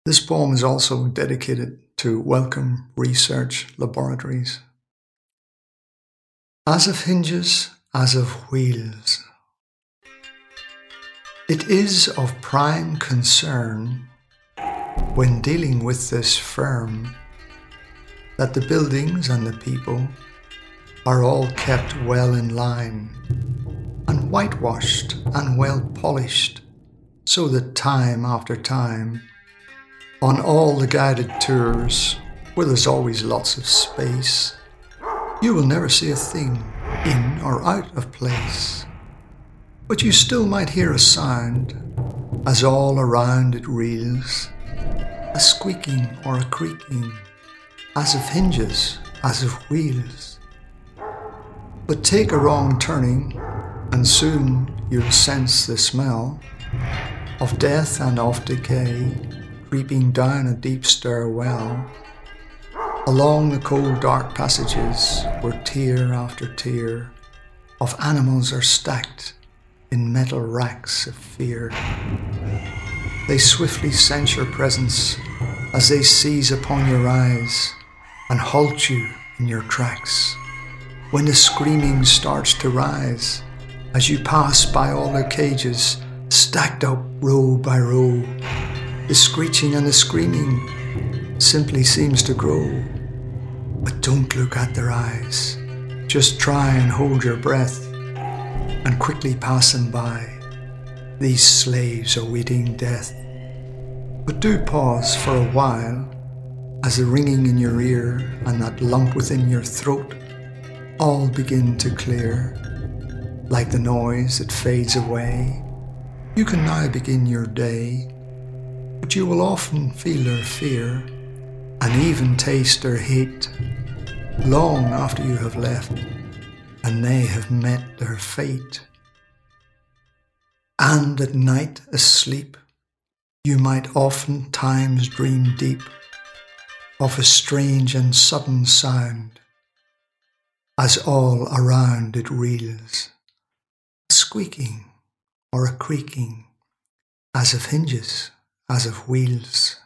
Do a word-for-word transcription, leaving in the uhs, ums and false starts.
This poem is also dedicated to Wellcome Research Laboratories. As of hinges, as of wheels. It is of prime concern, when dealing with this firm, that the buildings and the people are all kept well in line, and whitewashed and well polished, so that time after time, on all the guided tours, where there's always lots of space, you will never see a thing in or out of place. But you still might hear a sound, as all around it reels, a squeaking or a creaking, as of hinges, as of wheels. But take a wrong turning, and soon you'll sense the smell of death and of decay, creeping down a deep stairwell, along the cold dark passages where tier after tier of animals are stacked in metal racks of fear. They swiftly sense your presence as they seize upon your eyes and halt you in your tracks, when the screaming starts to rise as you pass by all their cages stacked up row by row. The screeching and the screaming simply seems to grow. But don't look at their eyes. Just try and hold your breath and quickly pass them by, these slaves awaiting death. But do pause for a while as the ringing in your ear and that lump within your throat all begin to clear. Like the noise that fades away, you can now begin your day. But you will often feel their fear and even taste their hate long after you have left and they have met their fate. And at night asleep, you might oftentimes dream deep of a strange and sudden sound, as all around it reels, a squeaking or a creaking, as of hinges, as of wheels.